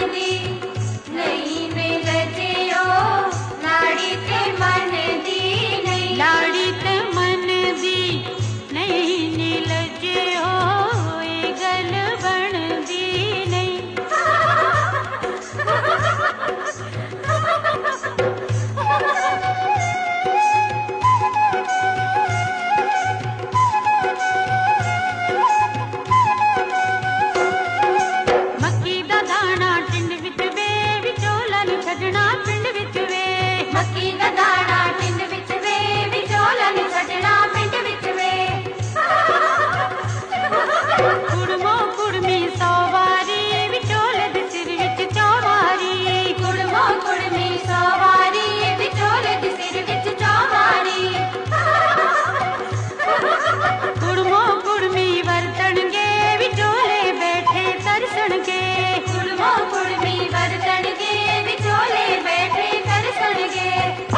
दी नहीं मिल जियो लाड़ी ते मन दी नहीं लाड़ी ते मन दी नहीं नील जियो ये गल बनदी नहीं। मक्की दा दाना टिंड विच वे विचोला नु छड्डना पिंड विच वे मक्की दा दाना टिंड विच वे विचोला नु छड्डना पिंड विच वे कुड़मो कुड़मी सौ वारी विचोले दे सिर विच चौवारी कुड़मो कुड़मी सवारी विचोले दे सिर विच चौवारी कुड़मो कुड़मी वरतणगे विचोले बैठे तरसणगे कुड़मो कुड़मी वरतणगे विचोले बैठे तरसणगे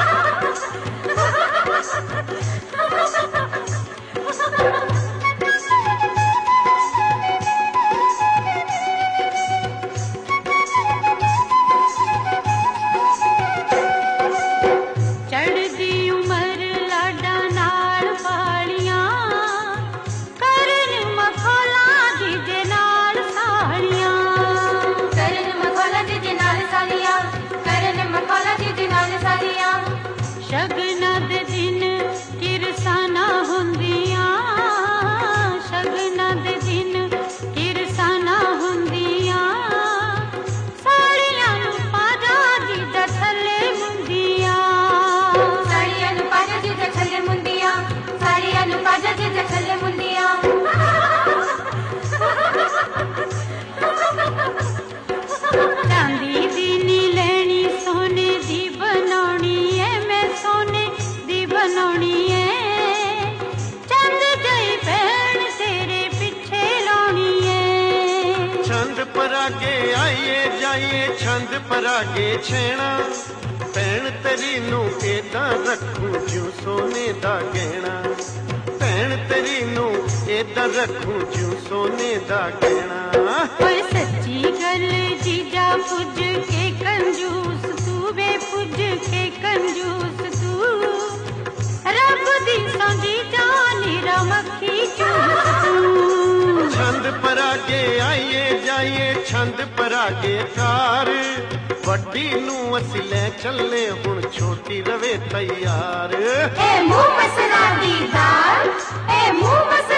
चढ़दी उमर लाडा नाल पालियां करन मखौला जीजे नाल सालियां करन मखौला जी नाल सालियां करन मखौला जी नाल सालियां शगना दे दिन किरसाना हुंदियां शगना दे दिन किरसाना हुंदियां सालियां नू पाजा जीजा थल्ले मुंदियां साड़ियां नु पाजा जी दे थल्ले मुंदियां साड़ियां नु पाजा जी दे थल्ले मुंदियां चांदी दी नी लेनी सोने दी बनाउणी ऐ मैं सोने दी बनाउणी ऐ चंद जई भैण तेरे पिछे लाउणी ऐ छंद परागे आइए जाइए छंद परागे छेना भैन तेरी नू एदा रखूं ज्यों सोने दा गहना भैन तेरी नू एदा रखूं ज्यों सोने दा गहना ओए सच्ची गल जीजा पुज के कंजूस तू वे पुज के कंजूस तू रब दी सौंदी जानी रमखी चूस तू छंद परागे आइए जाइए छंद परागे कार वड्डी नू असी ले चले हुण छोटी रवे तैयार ए मुंह मसरा दी दाल ए मुंह